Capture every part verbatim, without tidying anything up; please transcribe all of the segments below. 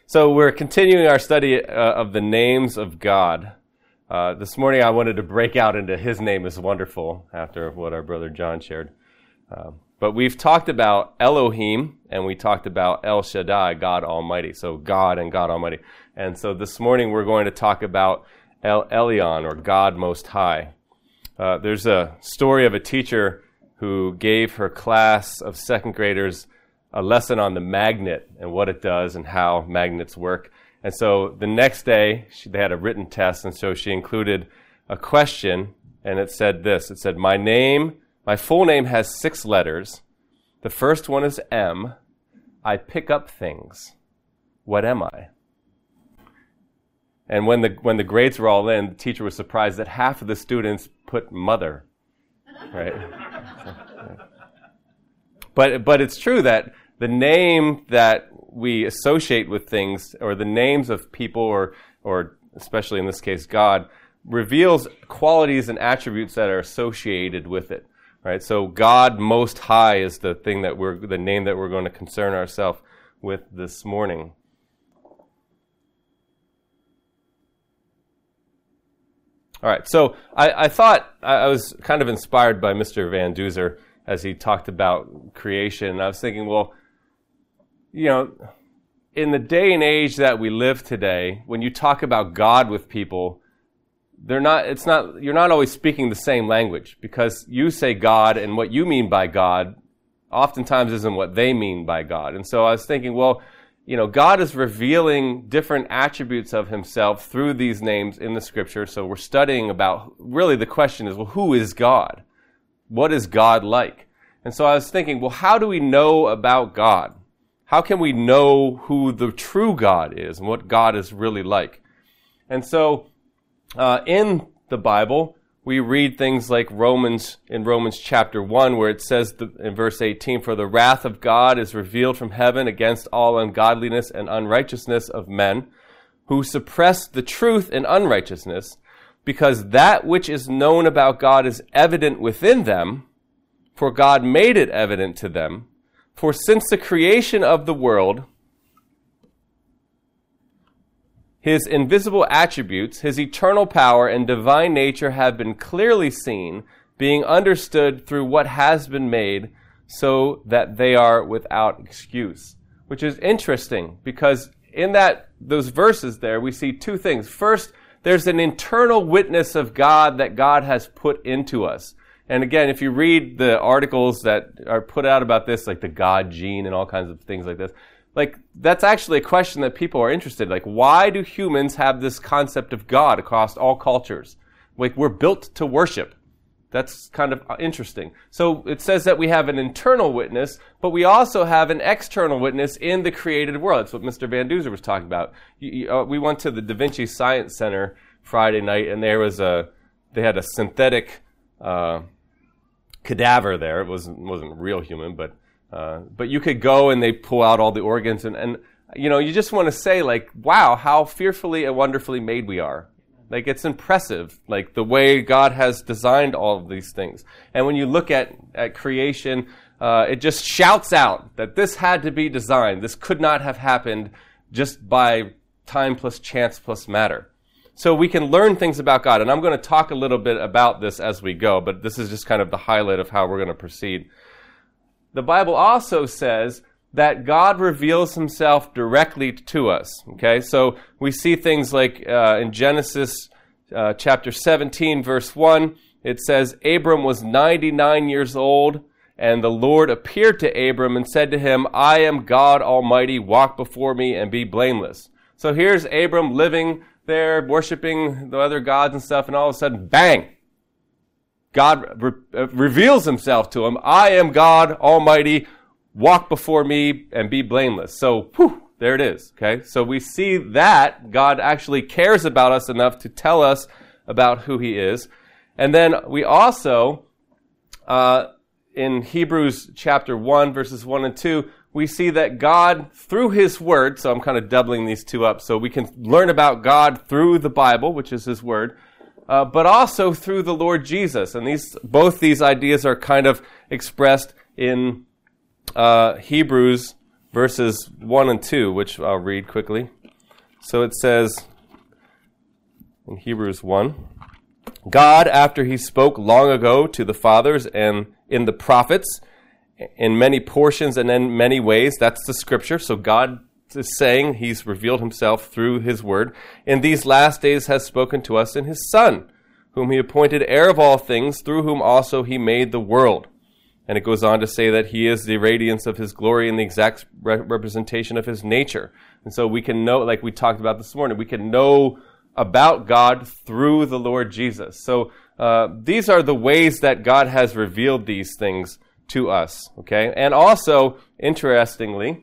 So we're continuing our study uh, of the names of God. Uh, this morning I wanted to break out into His name is wonderful after what our brother John shared. Uh, but we've talked about Elohim and we talked about El Shaddai, God Almighty. So God and God Almighty. And so this morning we're going to talk about El Elyon, or God Most High. Uh, there's a story of a teacher who gave her class of second graders a lesson on the magnet and what it does and how magnets work. And so the next day, she, they had a written test, and so she included a question, and it said this. It said, my name, my full name has six letters. The first one is M. I pick up things. What am I? And when the when the grades were all in, the teacher was surprised that half of the students put mother, right? But but it's true that the name that we associate with things, or the names of people, or or especially in this case God, reveals qualities and attributes that are associated with it, right? So God Most High is the thing that we're the name that we're going to concern ourselves with this morning. All right, so I, I thought I was kind of inspired by Mister Van Duzer as he talked about creation. And I was thinking, well, you know, in the day and age that we live today, when you talk about God with people, they're not. It's not. You're not always speaking the same language, because you say God, and what you mean by God oftentimes isn't what they mean by God. And so I was thinking, well, you know, God is revealing different attributes of Himself through these names in the Scripture. So we're studying about, really the question is, well, who is God? What is God like? And so I was thinking, well, how do we know about God? How can we know who the true God is and what God is really like? And so uh, in the Bible, we read things like Romans, in Romans chapter one, where it says the, in verse eighteen, for the wrath of God is revealed from heaven against all ungodliness and unrighteousness of men, who suppress the truth in unrighteousness, because that which is known about God is evident within them, for God made it evident to them. For since the creation of the world, His invisible attributes, His eternal power and divine nature have been clearly seen, being understood through what has been made, so that they are without excuse. Which is interesting, because in that those verses there, we see two things. First, there's an internal witness of God that God has put into us. And again, if you read the articles that are put out about this, like the God gene and all kinds of things like this, like, that's actually a question that people are interested in. Like, why do humans have this concept of God across all cultures? Like, we're built to worship. That's kind of interesting. So it says that we have an internal witness, but we also have an external witness in the created world. That's what Mister Van Duzer was talking about. You, you, uh, we went to the Da Vinci Science Center Friday night, and there was a, they had a synthetic uh, cadaver there. It wasn't wasn't real human, but Uh, but you could go and they pull out all the organs, and, and you know, you just want to say, like, wow, how fearfully and wonderfully made we are. Like, it's impressive, like, the way God has designed all of these things. And when you look at, at creation, uh, it just shouts out that this had to be designed. This could not have happened just by time plus chance plus matter. So we can learn things about God, and I'm going to talk a little bit about this as we go, but this is just kind of the highlight of how we're going to proceed. The Bible also says that God reveals Himself directly to us. Okay, so we see things like uh, in Genesis uh, chapter seventeen, verse one, it says, Abram was ninety-nine years old, and the Lord appeared to Abram and said to him, I am God Almighty, walk before me and be blameless. So here's Abram living there, worshiping the other gods and stuff, and all of a sudden, bang! God re- reveals Himself to him. I am God Almighty, walk before me and be blameless. So, whew, there it is, okay? So we see that God actually cares about us enough to tell us about who He is. And then we also, uh, in Hebrews chapter one, verses one and two, we see that God, through His Word, so I'm kind of doubling these two up, so we can learn about God through the Bible, which is His Word, Uh, but also through the Lord Jesus. And these both these ideas are kind of expressed in uh, Hebrews verses one and two, which I'll read quickly. So it says in Hebrews one, God, after he spoke long ago to the fathers and in the prophets, in many portions and in many ways, that's the scripture. So God is saying he's revealed himself through his word. In these last days has spoken to us in his Son, whom he appointed heir of all things, through whom also he made the world. And it goes on to say that he is the radiance of his glory and the exact re- representation of his nature. And so we can know, like we talked about this morning, we can know about God through the Lord Jesus. So uh, these are the ways that God has revealed these things to us, okay? And also, interestingly,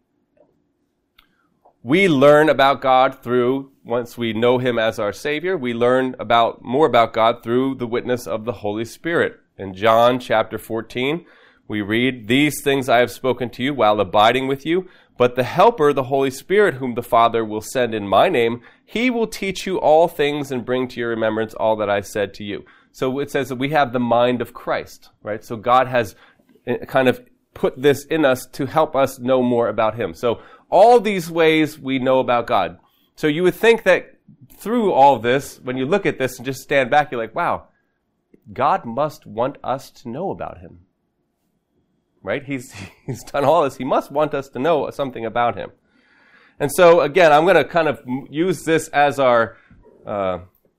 we learn about God through, once we know him as our Savior, we learn about more about God through the witness of the Holy Spirit. In John chapter fourteen, we read, "These things I have spoken to you while abiding with you, but the Helper, the Holy Spirit, whom the Father will send in my name, he will teach you all things and bring to your remembrance all that I said to you." So it says that we have the mind of Christ, right? So God has kind of put this in us to help us know more about him. So all these ways we know about God. So you would think that through all this, when you look at this and just stand back, you're like, wow, God must want us to know about him. Right? He's he's done all this. He must want us to know something about him. And so, again, I'm going to kind of use this as our uh,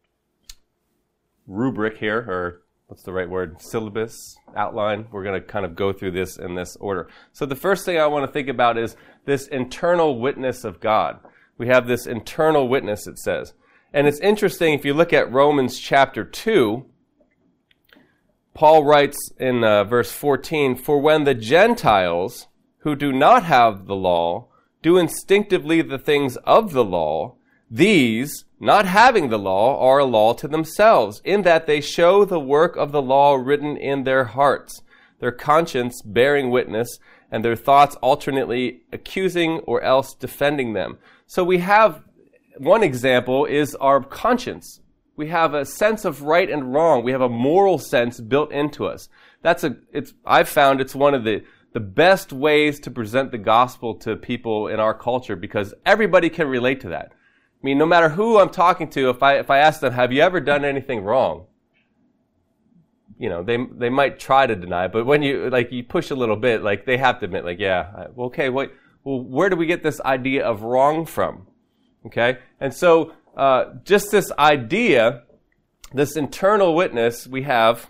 rubric here, or what's the right word? Syllabus, outline. We're going to kind of go through this in this order. So the first thing I want to think about is this internal witness of God. We have this internal witness, it says. And it's interesting, if you look at Romans chapter two, Paul writes in uh, verse fourteen, "For when the Gentiles, who do not have the law, do instinctively the things of the law, these, not having the law, are a law to themselves, in that they show the work of the law written in their hearts, their conscience bearing witness, and their thoughts alternately accusing or else defending them." So we have, one example is our conscience. We have a sense of right and wrong. We have a moral sense built into us. That's a, it's, I've found it's one of the, the best ways to present the gospel to people in our culture, because everybody can relate to that. I mean, no matter who I'm talking to, if I, if I ask them, have you ever done anything wrong? You know, they, they might try to deny, but when you, like, you push a little bit, like, they have to admit, like, yeah, well, okay, what, well, where do we get this idea of wrong from? Okay? And so, Uh, just this idea, this internal witness we have,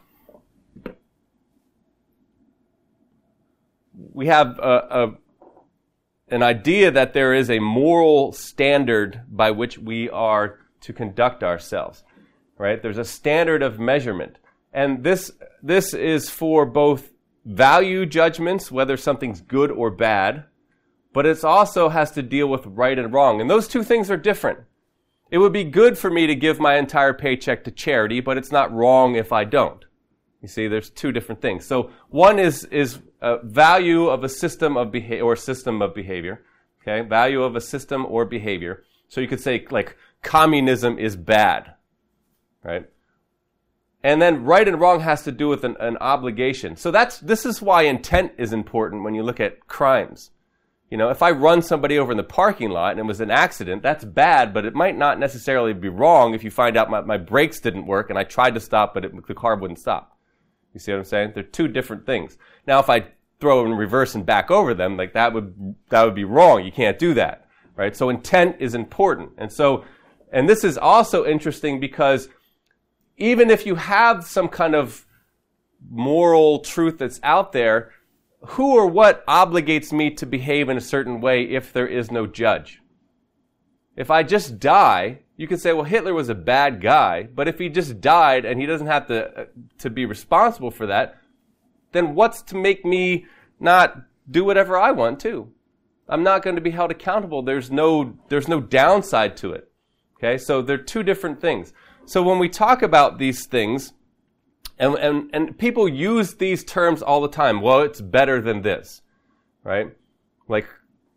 we have a, a, an idea that there is a moral standard by which we are to conduct ourselves, right? There's a standard of measurement. And this, this is for both value judgments, whether something's good or bad, but it also has to deal with right and wrong. And those two things are different. It would be good for me to give my entire paycheck to charity, but it's not wrong if I don't. You see, there's two different things. So one is is a value of a system of behavior or system of behavior. Okay, value of a system or behavior. So you could say like communism is bad, right? And then right and wrong has to do with an, an obligation. So that's this is why intent is important when you look at crimes. You know, if I run somebody over in the parking lot and it was an accident, that's bad, but it might not necessarily be wrong if you find out my, my brakes didn't work and I tried to stop, but it, the car wouldn't stop. You see what I'm saying? They're two different things. Now, if I throw in reverse and back over them, like that would that would be wrong. You can't do that, right? So intent is important. And so, and this is also interesting because even if you have some kind of moral truth that's out there, who or what obligates me to behave in a certain way if there is no judge? If I just die, you can say, well, Hitler was a bad guy, but if he just died and he doesn't have to uh, to be responsible for that, then what's to make me not do whatever I want to? I'm not going to be held accountable. There's no there's no downside to it. Okay, so they're two different things. So when we talk about these things, And, and and people use these terms all the time. Well, it's better than this, right? Like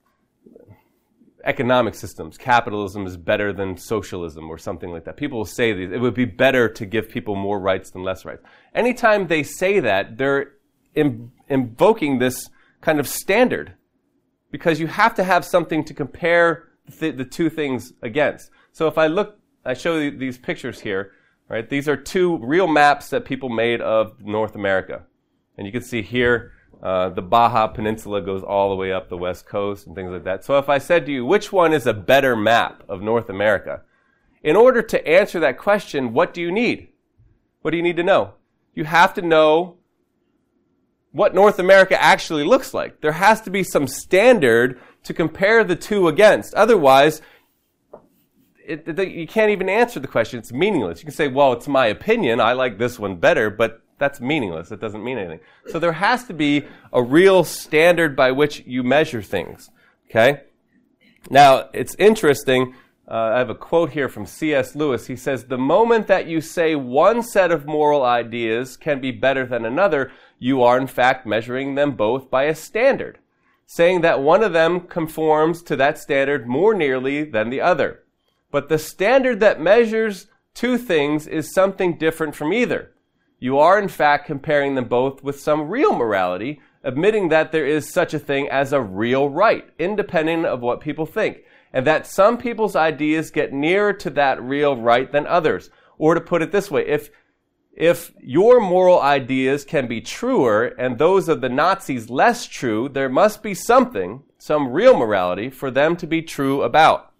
economic systems, capitalism is better than socialism or something like that. People will say these. It would be better to give people more rights than less rights. Anytime they say that, they're im- invoking this kind of standard because you have to have something to compare th- the two things against. So if I look, I show you these pictures here, right? These are two real maps that people made of North America. And you can see here, uh, the Baja Peninsula goes all the way up the west coast and things like that. So if I said to you, which one is a better map of North America? In order to answer that question, what do you need? What do you need to know? You have to know what North America actually looks like. There has to be some standard to compare the two against. Otherwise, it, it, you can't even answer the question. It's meaningless. You can say, well, it's my opinion. I like this one better, but that's meaningless. It doesn't mean anything. So there has to be a real standard by which you measure things. Okay? Now, it's interesting. Uh, I have a quote here from C S Lewis. He says, the moment that you say one set of moral ideas can be better than another, you are in fact measuring them both by a standard, saying that one of them conforms to that standard more nearly than the other. But the standard that measures two things is something different from either. You are in fact comparing them both with some real morality, admitting that there is such a thing as a real right, independent of what people think, and that some people's ideas get nearer to that real right than others. Or to put it this way, if if your moral ideas can be truer and those of the Nazis less true, there must be something, some real morality, for them to be true about.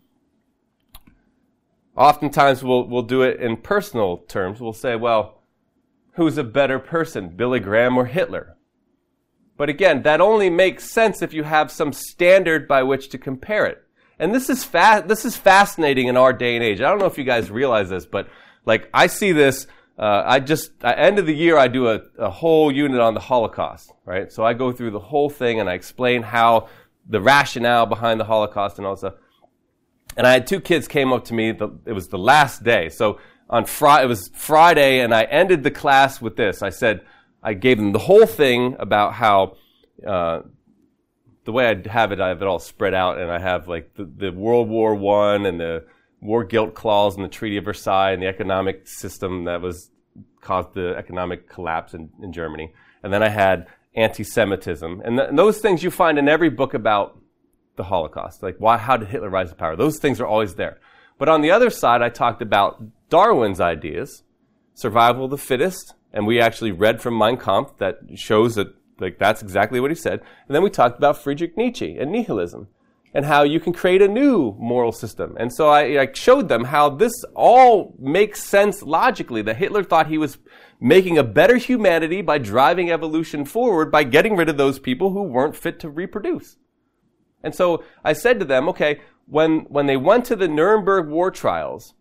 Oftentimes we'll we'll do it in personal terms. We'll say, well, who's a better person, Billy Graham or Hitler? But again, that only makes sense if you have some standard by which to compare it. And this is fa- this is fascinating in our day and age. I don't know if you guys realize this, but like I see this, uh, I just, at the end of the year, I do a, a whole unit on the Holocaust, right? So I go through the whole thing and I explain how the rationale behind the Holocaust and all that stuff. And I had two kids came up to me, the, it was the last day. So on Friday, it was Friday, and I ended the class with this. I said, I gave them the whole thing about how, uh, the way I have it, I have it all spread out, and I have like the, the World War One and the war guilt clause in the Treaty of Versailles and the economic system that was caused the economic collapse in, in Germany. And then I had anti-Semitism. And, th- and those things you find in every book about the Holocaust. Like, why? How did Hitler rise to power? Those things are always there. But on the other side, I talked about Darwin's ideas, survival of the fittest, and we actually read from Mein Kampf that shows that like that's exactly what he said. And then we talked about Friedrich Nietzsche and nihilism and how you can create a new moral system. And so I, I showed them how this all makes sense logically, that Hitler thought he was making a better humanity by driving evolution forward by getting rid of those people who weren't fit to reproduce. And so I said to them, okay, when when they went to the Nuremberg war trials,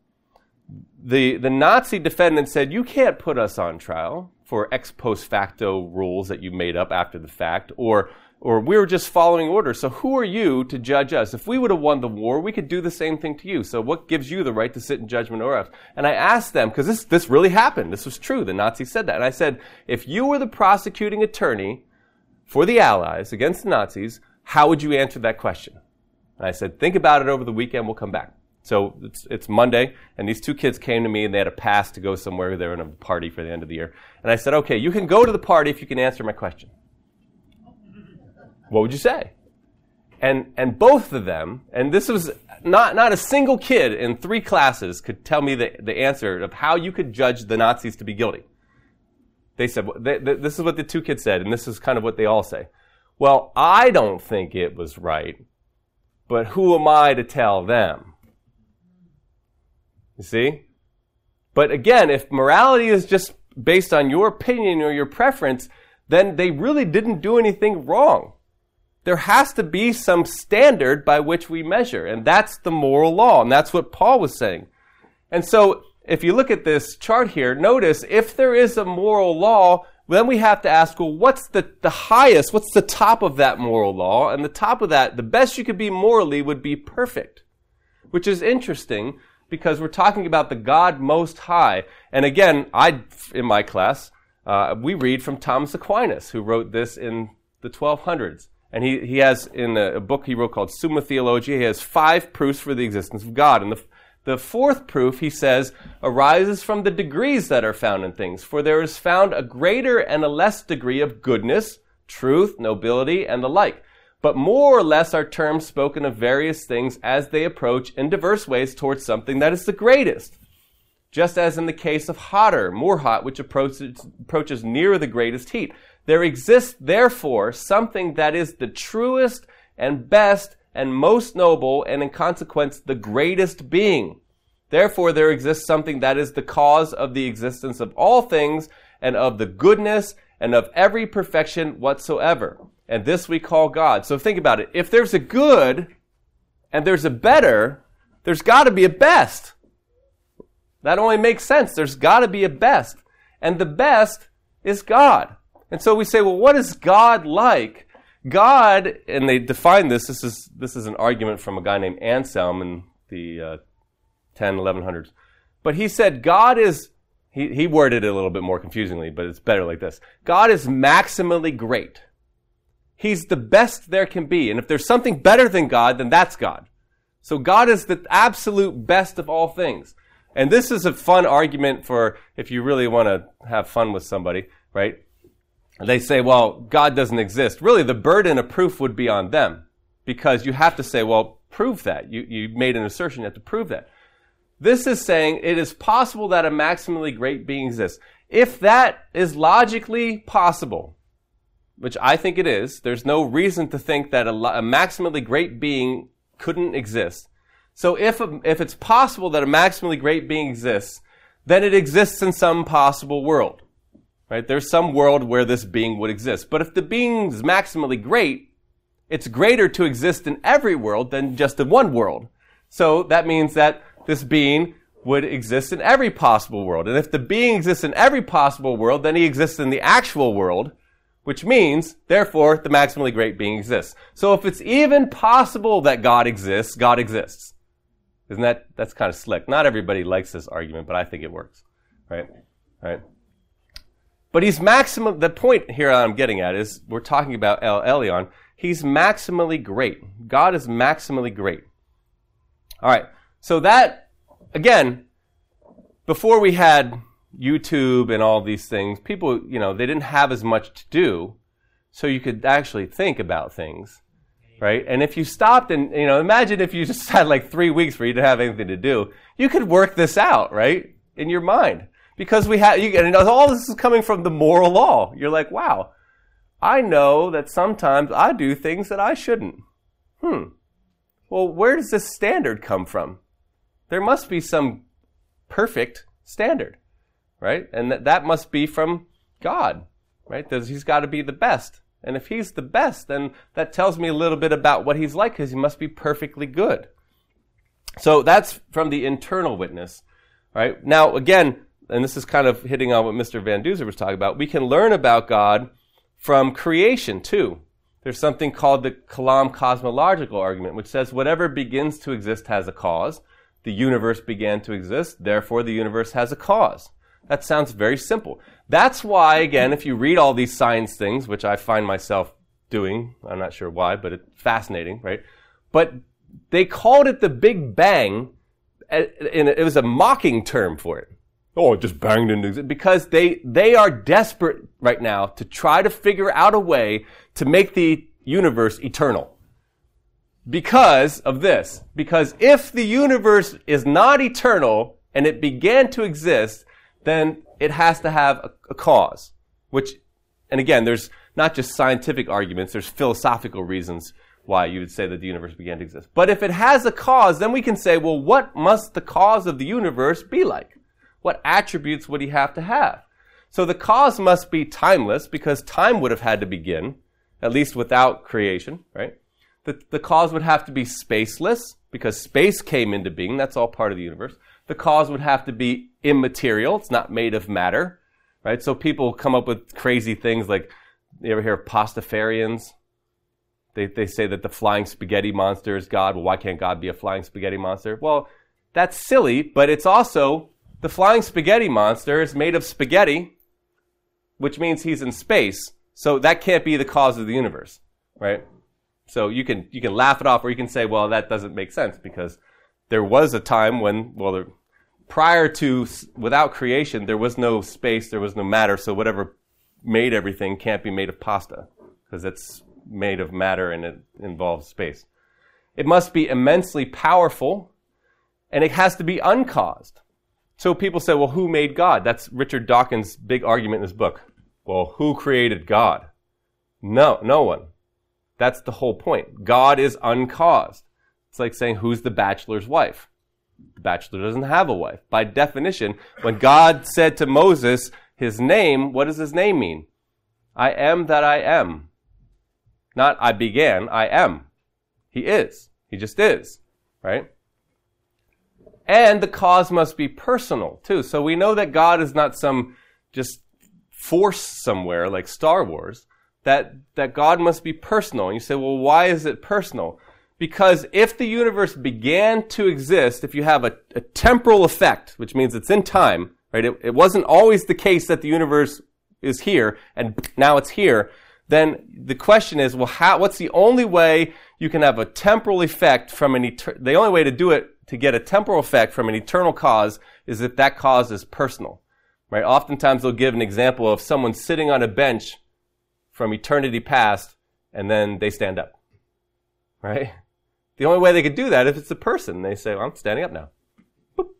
the, the Nazi defendant said, you can't put us on trial for ex post facto rules that you made up after the fact, or or we were just following orders. So who are you to judge us? If we would have won the war, we could do the same thing to you. So what gives you the right to sit in judgment over us? And I asked them, because this this really happened. This was true. The Nazis said that. And I said, if you were the prosecuting attorney for the Allies against the Nazis, how would you answer that question? And I said, think about it over the weekend. We'll come back. So it's it's Monday, and these two kids came to me, and they had a pass to go somewhere. They were in a party for the end of the year. And I said, okay, you can go to the party if you can answer my question. What would you say? And and both of them, and this was not, not a single kid in three classes could tell me the, the answer of how you could judge the Nazis to be guilty. They said, they, they, this is what the two kids said, and this is kind of what they all say. Well, I don't think it was right, but who am I to tell them? You see? But again, if morality is just based on your opinion or your preference, then they really didn't do anything wrong. There has to be some standard by which we measure, and that's the moral law, and that's what Paul was saying. And so, if you look at this chart here, notice if there is a moral law, then we have to ask, well, what's the, the highest, what's the top of that moral law? And the top of that, the best you could be morally would be perfect, which is interesting, because we're talking about the God Most High. And again, I, in my class, uh, we read from Thomas Aquinas, who wrote this in the twelve hundreds. And he, he has, in a, a book he wrote called Summa Theologia, he has five proofs for the existence of God. And the, the fourth proof, he says, arises from the degrees that are found in things. For there is found a greater and a less degree of goodness, truth, nobility, and the like. but more or less are terms spoken of various things as they approach in diverse ways towards something that is the greatest. Just as in the case of hotter, more hot, which approaches, approaches nearer the greatest heat. There exists, therefore, something that is the truest and best and most noble, and in consequence, the greatest being. Therefore, there exists something that is the cause of the existence of all things, and of the goodness, and of every perfection whatsoever. And this we call God. So think about it. If there's a good, and there's a better, there's got to be a best. That only makes sense. There's got to be a best. And the best is God. And so we say, well, what is God like? God, and they define this, this is this is an argument from a guy named Anselm in the uh, ten, eleven hundreds. But he said God is, he, he worded it a little bit more confusingly, but it's better like this. God is maximally great. He's the best there can be. And if there's something better than God, then that's God. So God is the absolute best of all things. And this is a fun argument for if you really want to have fun with somebody, right? They say, well, God doesn't exist. Really, the burden of proof would be on them because you have to say, well, prove that. You, you made an assertion, you have to prove that. This is saying it is possible that a maximally great being exists. If that is logically possible, which I think it is, there's no reason to think that a, a maximally great being couldn't exist. So if a, if it's possible that a maximally great being exists, then it exists in some possible world. Right? There's some world where this being would exist. But if the being is maximally great, it's greater to exist in every world than just in one world. So that means that this being would exist in every possible world. And if the being exists in every possible world, then he exists in the actual world, which means, therefore, the maximally great being exists. So if it's even possible that God exists, God exists. Isn't that, that's kind of slick. Not everybody likes this argument, but I think it works. Right? Right? But he's maximum, the point here I'm getting at is, we're talking about El Elyon. He's maximally great. God is maximally great. All right. So that, again, before we had YouTube and all these things, people, you know, they didn't have as much to do, so you could actually think about things, right? And if you stopped and, you know, imagine if you just had like three weeks for you to have anything to do, you could work this out, right? In your mind. Because we have, you, and all this is coming from the moral law. You're like, wow, I know that sometimes I do things that I shouldn't. Hmm. Well, where does this standard come from? There must be some perfect standard, right? And that, that must be from God, right? Because he's got to be the best. And if he's the best, then that tells me a little bit about what he's like, because he must be perfectly good. So that's from the internal witness, right? Now, again, and this is kind of hitting on what Mister Van Duzer was talking about, we can learn about God from creation, too. There's something called the Kalam cosmological argument, which says whatever begins to exist has a cause. The universe began to exist, therefore the universe has a cause. That sounds very simple. That's why, again, if you read all these science things, which I find myself doing, I'm not sure why, but it's fascinating, right? But they called it the Big Bang, and it was a mocking term for it. Oh, it just banged into existence. Because they, they are desperate right now to try to figure out a way to make the universe eternal. Because of this. Because if the universe is not eternal and it began to exist, then it has to have a, a cause. Which, and again, there's not just scientific arguments, there's philosophical reasons why you would say that the universe began to exist. But if it has a cause, then we can say, well, what must the cause of the universe be like? What attributes would he have to have? So the cause must be timeless, because time would have had to begin, at least without creation, right? The, the cause would have to be spaceless, because space came into being. That's all part of the universe. The cause would have to be immaterial. It's not made of matter, right? So people come up with crazy things like, you ever hear of Pastafarians? They, they say that the flying spaghetti monster is God. Well, why can't God be a flying spaghetti monster? Well, that's silly, but it's also, the flying spaghetti monster is made of spaghetti, which means he's in space. So that can't be the cause of the universe, right? So you can you can laugh it off, or you can say, well, that doesn't make sense, because there was a time when, well, there, prior to, without creation, there was no space, there was no matter, so whatever made everything can't be made of pasta, because it's made of matter and it involves space. It must be immensely powerful, and it has to be uncaused. So people say, well, who made God? That's Richard Dawkins' big argument in his book. Well, who created God? No, no one. That's the whole point. God is uncaused. It's like saying, who's the bachelor's wife? The bachelor doesn't have a wife. By definition, when God said to Moses his name, what does his name mean? I am that I am. Not I began, I am. He is. He just is, right? And the cause must be personal, too. So we know that God is not some just force somewhere like Star Wars, that, that God must be personal. And you say, well, why is it personal? Because if the universe began to exist, if you have a, a temporal effect, which means it's in time, right? It, it wasn't always the case that the universe is here and now it's here. Then the question is, well, how, what's the only way you can have a temporal effect from an eternal, the only way to do it, to get a temporal effect from an eternal cause, is if that cause is personal, right? Oftentimes they'll give an example of someone sitting on a bench from eternity past and then they stand up, right? The only way they could do that if it's a person. They say, well, I'm standing up now. Boop.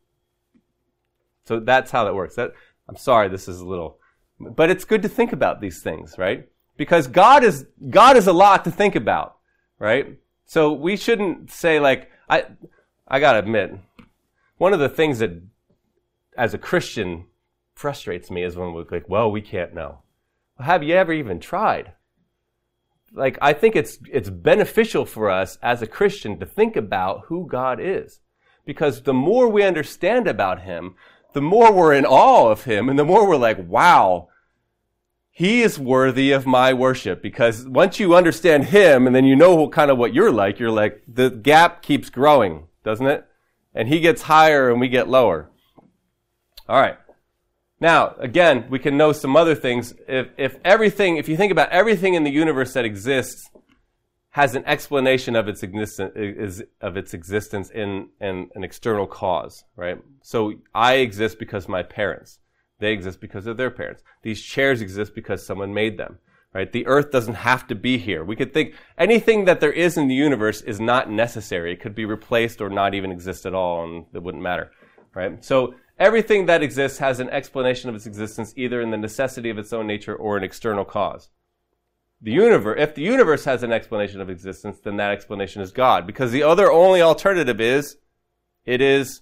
So that's how that works. That, I'm sorry, this is a little, but it's good to think about these things, right? Because God is, God is a lot to think about, right? So we shouldn't say like, I, I gotta admit, one of the things that as a Christian frustrates me is when we're like, well, we can't know. Well, have you ever even tried? Like, I think it's, it's beneficial for us as a Christian to think about who God is. Because the more we understand about him, the more we're in awe of him, and the more we're like, wow, he is worthy of my worship. Because once you understand him, and then you know kind of what you're like, you're like, the gap keeps growing, doesn't it? And he gets higher and we get lower. All right. Now, again, we can know some other things. If, if everything, if you think about everything in the universe that exists has an explanation of its existence, is, of its existence in, in an external cause, right? So I exist because my parents. They exist because of their parents. These chairs exist because someone made them, right? The earth doesn't have to be here. We could think anything that there is in the universe is not necessary. It could be replaced or not even exist at all, and it wouldn't matter, right? So everything that exists has an explanation of its existence either in the necessity of its own nature or an external cause. The universe, if the universe has an explanation of existence, then that explanation is God. Because the other only alternative is, it is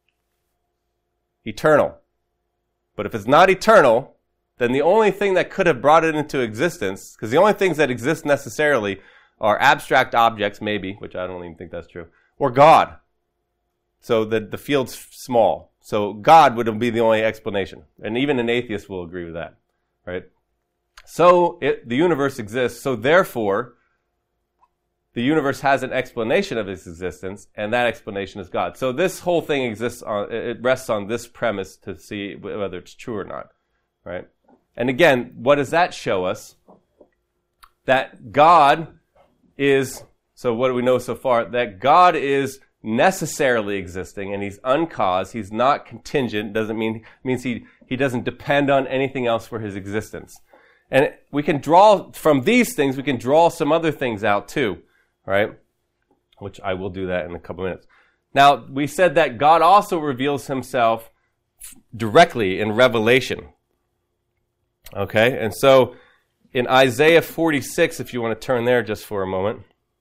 eternal. But if it's not eternal, then the only thing that could have brought it into existence, because the only things that exist necessarily are abstract objects, maybe, which I don't even think that's true, or God. So the, the field's small. So God would be the only explanation. And even an atheist will agree with that, right? So it, the universe exists. So therefore, the universe has an explanation of its existence, and that explanation is God. So this whole thing exists on, it rests on this premise to see whether it's true or not, right? And again, what does that show us? That God is, so what do we know so far? That God is necessarily existing, and he's uncaused. He's not contingent. Doesn't mean means he he doesn't depend on anything else for his existence. And we can draw from these things. We can draw some other things out too, right? Which I will do that in a couple minutes. Now we said that God also reveals himself directly in Revelation. Okay, and so in Isaiah forty-six, if you want to turn there just for a moment.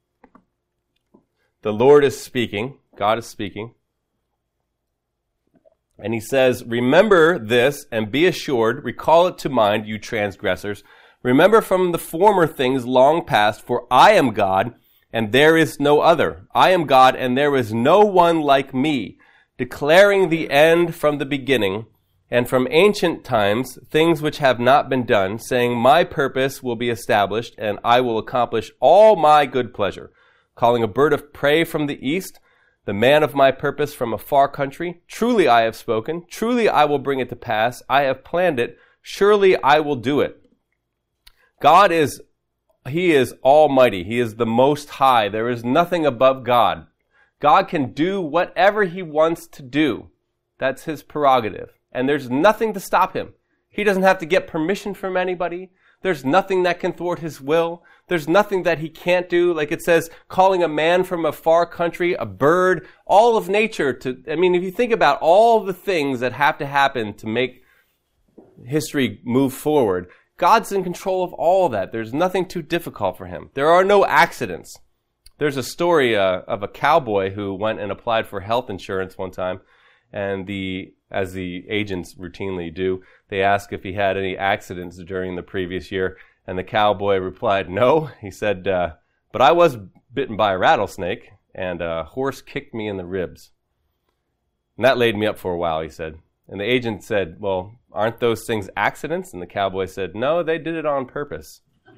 The Lord is speaking. God is speaking. And he says, remember this and be assured, recall it to mind, you transgressors. Remember from the former things long past, for I am God, and there is no other. I am God, and there is no one like me, declaring the end from the beginning, and from ancient times, things which have not been done, saying, my purpose will be established, and I will accomplish all my good pleasure. Calling a bird of prey from the east, the man of my purpose from a far country. Truly I have spoken. Truly I will bring it to pass. I have planned it. Surely I will do it. God is, he is almighty. He is the most high. There is nothing above God. God can do whatever he wants to do. That's his prerogative. And there's nothing to stop him. He doesn't have to get permission from anybody. There's nothing that can thwart his will. There's nothing that he can't do. Like it says, calling a man from a far country, a bird, all of nature to, I mean, if you think about all the things that have to happen to make history move forward, God's in control of all that. There's nothing too difficult for him. There are no accidents. There's a story uh, of a cowboy who went and applied for health insurance one time, and the as the agents routinely do, they asked if he had any accidents during the previous year, and the cowboy replied, no. He said, uh, but I was bitten by a rattlesnake, and a horse kicked me in the ribs. And that laid me up for a while, he said. And the agent said, well, aren't those things accidents? And the cowboy said, no, they did it on purpose.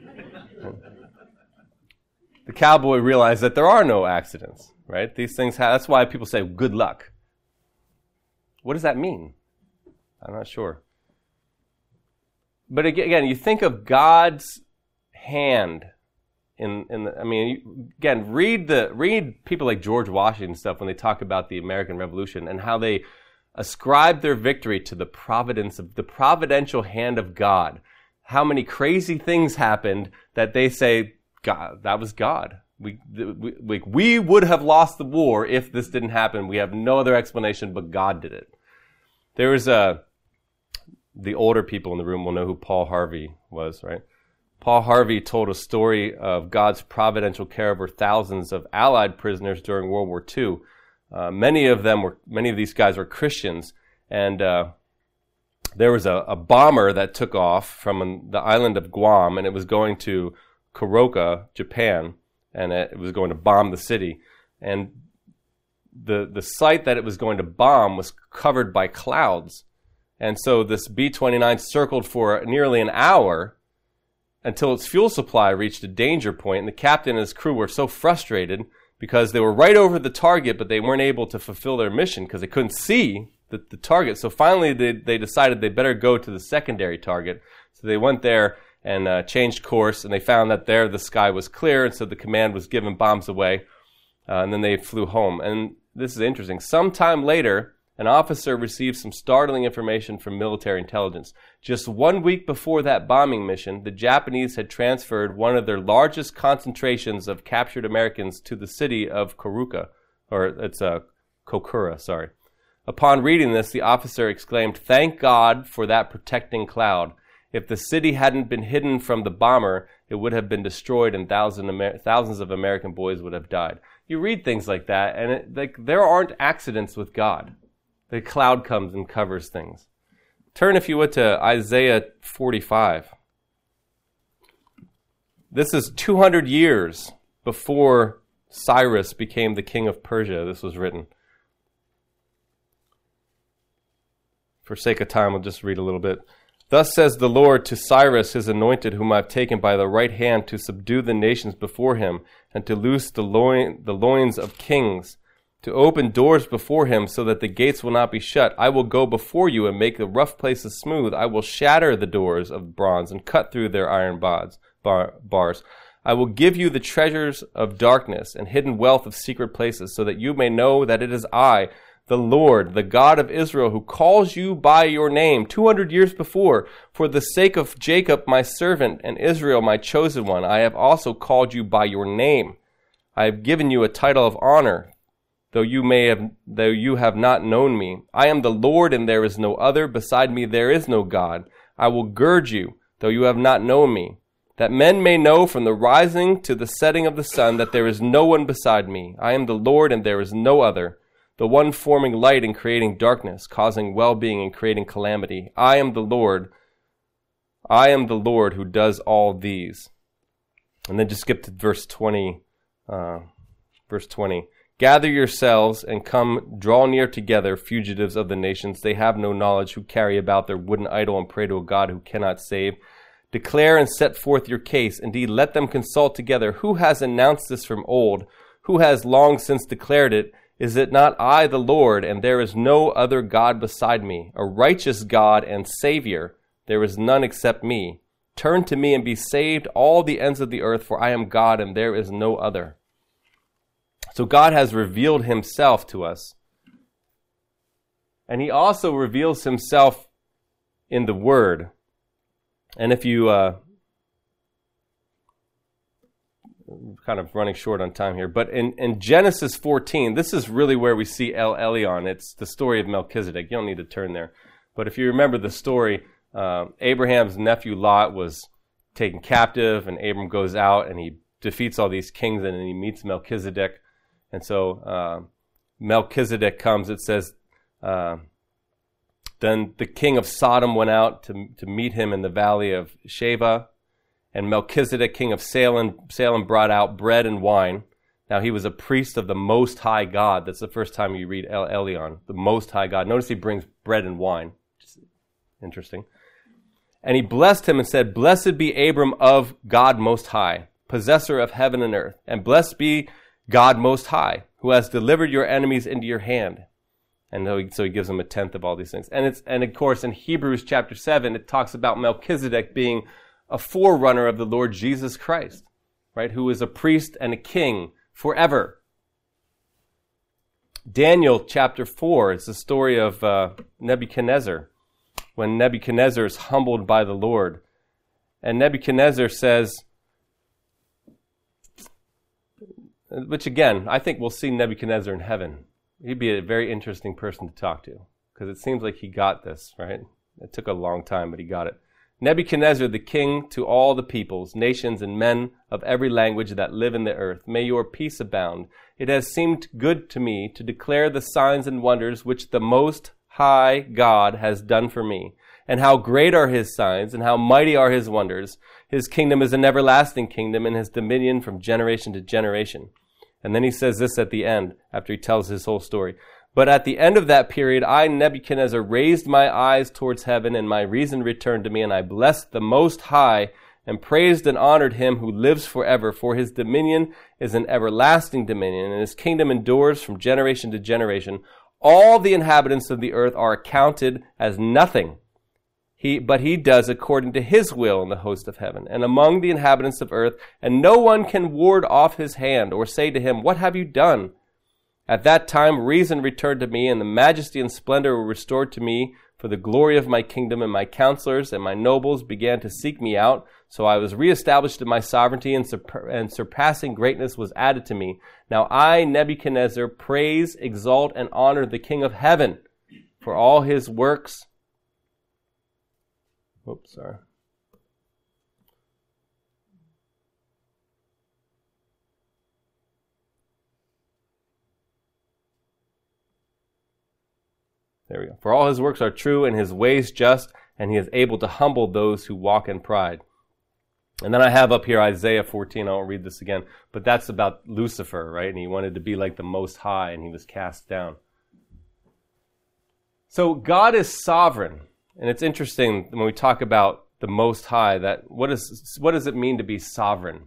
The cowboy realized that there are no accidents, right? These things have, that's why people say good luck. What does that mean? I'm not sure. But again, you think of God's hand in, in the, I mean, again, read the, read people like George Washington and stuff when they talk about the American Revolution and how they ascribe their victory to the providence of, the providential hand of God. How many crazy things happened that they say, God, that was God. We, we, we, we would have lost the war if this didn't happen. We have no other explanation, but God did it. There was a, the older people in the room will know who Paul Harvey was, right? Paul Harvey told a story of God's providential care over thousands of Allied prisoners during World War Two. Uh, many of them were, many of these guys were Christians, and uh, there was a, a bomber that took off from the island of Guam, and it was going to Kuroka, Japan, and it was going to bomb the city. And the the site that it was going to bomb was covered by clouds. And so this B twenty-nine circled for nearly an hour until its fuel supply reached a danger point, and the captain and his crew were so frustrated because they were right over the target, but they weren't able to fulfill their mission because they couldn't see the, the target. So finally they, they decided they better go to the secondary target. So they went there and uh, changed course, and they found that there the sky was clear, and so the command was giving bombs away, uh, and then they flew home. And this is interesting. Sometime later, an officer received some startling information from military intelligence. Just one week before that bombing mission, the Japanese had transferred one of their largest concentrations of captured Americans to the city of Kuruka, or it's uh, Kokura, sorry. Upon reading this, the officer exclaimed, "Thank God for that protecting cloud. If the city hadn't been hidden from the bomber, it would have been destroyed and thousands, Amer- thousands of American boys would have died." You read things like that, and it, like there aren't accidents with God. The cloud comes and covers things. Turn, if you would, to Isaiah forty-five. This is two hundred years before Cyrus became the king of Persia. This was written. For sake of time, I'll just read a little bit. "Thus says the Lord to Cyrus, his anointed, whom I have taken by the right hand to subdue the nations before him, and to loose the, loin, the loins of kings, to open doors before him so that the gates will not be shut. I will go before you and make the rough places smooth. I will shatter the doors of bronze and cut through their iron bars. Bar, bars. I will give you the treasures of darkness and hidden wealth of secret places, so that you may know that it is I, the Lord, the God of Israel, who calls you by your name two hundred years before. For the sake of Jacob, my servant, and Israel, my chosen one, I have also called you by your name. I have given you a title of honor, though you may have, though you have not known me. I am the Lord, and there is no other. Beside me there is no God. I will gird you, though you have not known me, that men may know from the rising to the setting of the sun that there is no one beside me. I am the Lord, and there is no other, the one forming light and creating darkness, causing well-being and creating calamity. I am the Lord. I am the Lord who does all these." And then just skip to verse twenty. Uh, verse twenty. "Gather yourselves and come, draw near together, fugitives of the nations. They have no knowledge, who carry about their wooden idol and pray to a God who cannot save. Declare and set forth your case. Indeed, let them consult together. Who has announced this from old? Who has long since declared it? Is it not I, the Lord, and there is no other God beside me, a righteous God and Savior? There is none except me. Turn to me and be saved, all the ends of the earth, for I am God, and there is no other." So God has revealed himself to us. And he also reveals himself in the Word. And if you uh, kind of running short on time here. But in, in Genesis fourteen, this is really where we see El Elyon. It's the story of Melchizedek. You don't need to turn there. But if you remember the story, uh, Abraham's nephew Lot was taken captive, and Abram goes out and he defeats all these kings, and then he meets Melchizedek. And so uh, Melchizedek comes. It says, uh, then the king of Sodom went out to, to meet him in the valley of Sheva. And Melchizedek, king of Salem, Salem, brought out bread and wine. Now he was a priest of the Most High God. That's the first time you read El Elyon, the Most High God. Notice he brings bread and wine. Interesting. And he blessed him and said, "Blessed be Abram of God Most High, possessor of heaven and earth. And blessed be God Most High, who has delivered your enemies into your hand." And so he, so he gives him a tenth of all these things. And it's and of course in Hebrews chapter seven, it talks about Melchizedek being a forerunner of the Lord Jesus Christ, right? Who is a priest and a king forever. Daniel chapter four is the story of uh, Nebuchadnezzar, when Nebuchadnezzar is humbled by the Lord. And Nebuchadnezzar says, which again, I think we'll see Nebuchadnezzar in heaven. He'd be a very interesting person to talk to, because it seems like he got this, right? It took a long time, but he got it. Nebuchadnezzar, the king to all the peoples, nations, and men of every language that live in the earth, may your peace abound. It has seemed good to me to declare the signs and wonders which the Most High God has done for me, and how great are his signs, and how mighty are his wonders. His kingdom is an everlasting kingdom, and his dominion from generation to generation. And then he says this at the end, after he tells his whole story. But at the end of that period, I, Nebuchadnezzar, raised my eyes towards heaven, and my reason returned to me, and I blessed the Most High, and praised and honored him who lives forever, for his dominion is an everlasting dominion, and his kingdom endures from generation to generation. All the inhabitants of the earth are accounted as nothing. He, but he does according to his will in the host of heaven and among the inhabitants of earth, and no one can ward off his hand or say to him, "What have you done?" At that time reason returned to me, and the majesty and splendor were restored to me for the glory of my kingdom, and my counselors and my nobles began to seek me out. So I was reestablished in my sovereignty, and, sur- and surpassing greatness was added to me. Now I, Nebuchadnezzar, praise, exalt, and honor the King of heaven for all his works. Oops, sorry. There we go. For all his works are true and his ways just, and he is able to humble those who walk in pride. And then I have up here Isaiah fourteen. I won't read this again, but that's about Lucifer, right? And he wanted to be like the Most High, and he was cast down. So God is sovereign. And it's interesting when we talk about the Most High, that what is what does it mean to be sovereign?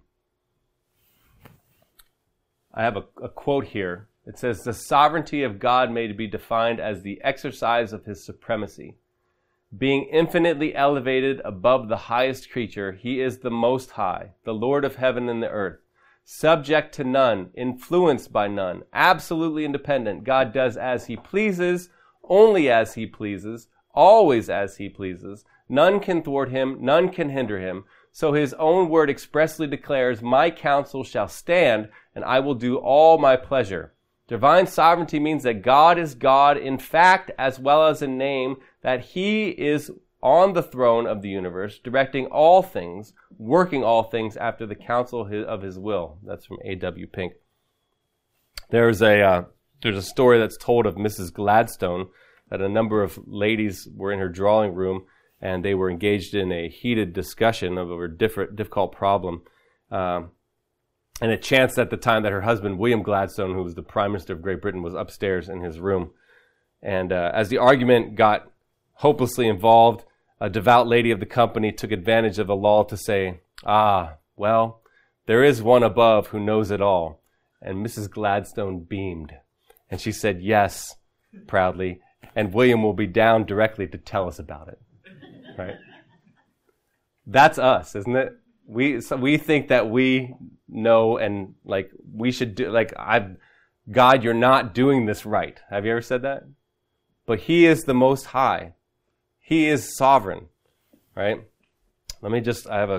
I have a, a quote here. It says, "The sovereignty of God may be defined as the exercise of his supremacy. Being infinitely elevated above the highest creature, he is the Most High, the Lord of heaven and the earth, subject to none, influenced by none, absolutely independent. God does as he pleases, only as he pleases, always as he pleases. None can thwart him, none can hinder him. So his own word expressly declares, my counsel shall stand, and I will do all my pleasure." Divine sovereignty means that God is God in fact as well as in name, that he is on the throne of the universe, directing all things, working all things after the counsel of his will. That's from A W Pink. There's a uh, there's a story that's told of Missus Gladstone, that a number of ladies were in her drawing room and they were engaged in a heated discussion over a different, difficult problem. Um, and it chanced at the time that her husband, William Gladstone, who was the Prime Minister of Great Britain, was upstairs in his room. And uh, as the argument got hopelessly involved, a devout lady of the company took advantage of the lull to say, "Ah, well, there is one above who knows it all." And Missus Gladstone beamed. And she said, "Yes," proudly, "and William will be down directly to tell us about it." Right? That's us, isn't it? We so we think that we know, and like we should do, like, I've, God, you're not doing this right. Have you ever said that? But he is the Most High. He is sovereign, right? Let me just, I have a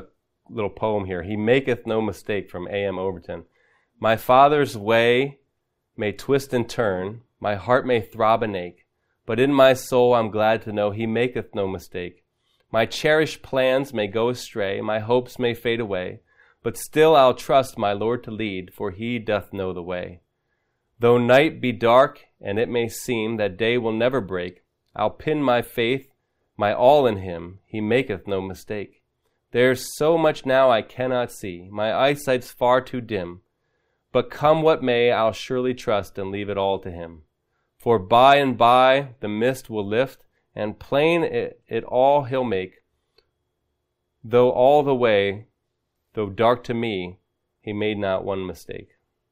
little poem here. He maketh no mistake, from A M Overton. My Father's way may twist and turn, my heart may throb and ache, but in my soul I'm glad to know He maketh no mistake. My cherished plans may go astray, my hopes may fade away, but still I'll trust my Lord to lead, for He doth know the way. Though night be dark, and it may seem that day will never break, I'll pin my faith, my all in Him, He maketh no mistake. There's so much now I cannot see, my eyesight's far too dim, but come what may, I'll surely trust and leave it all to Him. For by and by the mist will lift, and plain it, it all He'll make, though all the way, though dark to me, He made not one mistake.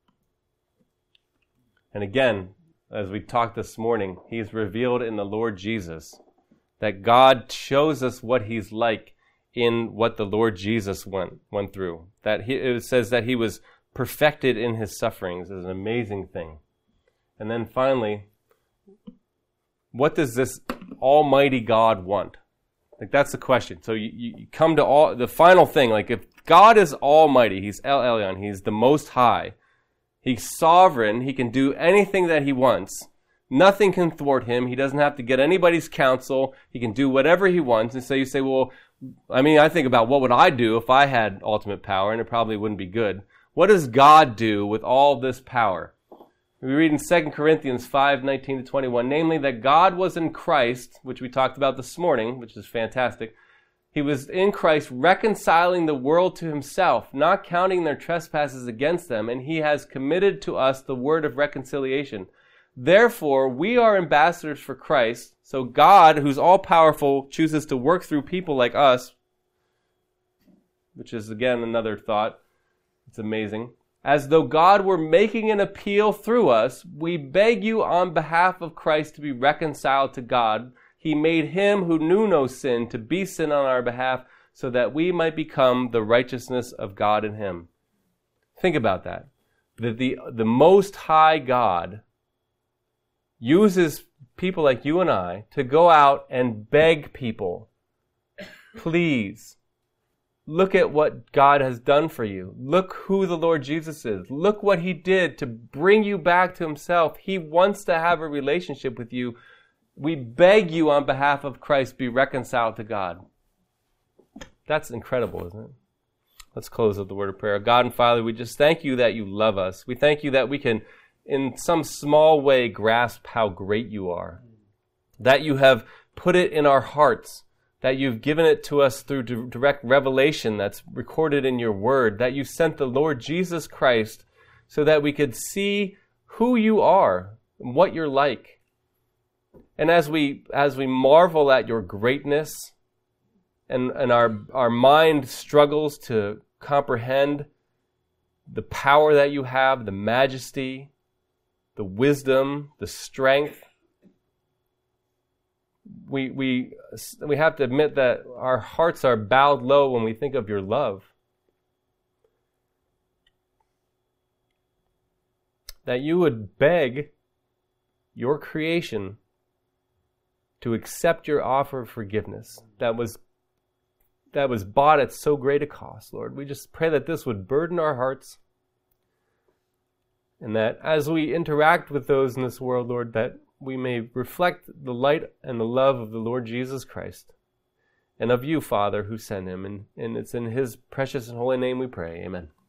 And again, as we talked this morning, He's revealed in the Lord Jesus that God shows us what He's like in what the Lord Jesus went went through. That he, it says that He was perfected in His sufferings. Is an amazing thing. And then finally, what does this Almighty God want? Like, that's the question. So you, you come to all the final thing. Like, if God is Almighty, He's El Elyon, He's the Most High. He's sovereign. He can do anything that He wants. Nothing can thwart Him. He doesn't have to get anybody's counsel. He can do whatever He wants. And so you say, well, I mean, I think about what would I do if I had ultimate power, and it probably wouldn't be good. What does God do with all this power? We read in Second Corinthians five, nineteen to twenty-one, namely that God was in Christ, which we talked about this morning, which is fantastic. He was in Christ reconciling the world to Himself, not counting their trespasses against them, and He has committed to us the word of reconciliation. Therefore, we are ambassadors for Christ, so God, who's all-powerful, chooses to work through people like us, which is, again, another thought. It's amazing. As though God were making an appeal through us, we beg you on behalf of Christ to be reconciled to God. He made Him who knew no sin to be sin on our behalf, so that we might become the righteousness of God in Him. Think about that. That the, the Most High God uses people like you and I to go out and beg people, please, look at what God has done for you. Look who the Lord Jesus is. Look what He did to bring you back to Himself. He wants to have a relationship with you. We beg you on behalf of Christ, be reconciled to God. That's incredible, isn't it? Let's close with the word of prayer. God and Father, we just thank You that You love us. We thank You that we can, in some small way, grasp how great You are. That You have put it in our hearts. That You've given it to us through direct revelation that's recorded in Your word. That You sent the Lord Jesus Christ so that we could see who You are and what You're like. And as we as we marvel at Your greatness and, and our, our mind struggles to comprehend the power that You have, the majesty, the wisdom, the strength, we we we have to admit that our hearts are bowed low when we think of Your love. That You would beg Your creation to accept Your offer of forgiveness that was that was bought at so great a cost, Lord. We just pray that this would burden our hearts, and that as we interact with those in this world, Lord, that we may reflect the light and the love of the Lord Jesus Christ and of You, Father, who sent Him. And, and it's in His precious and holy name we pray. Amen.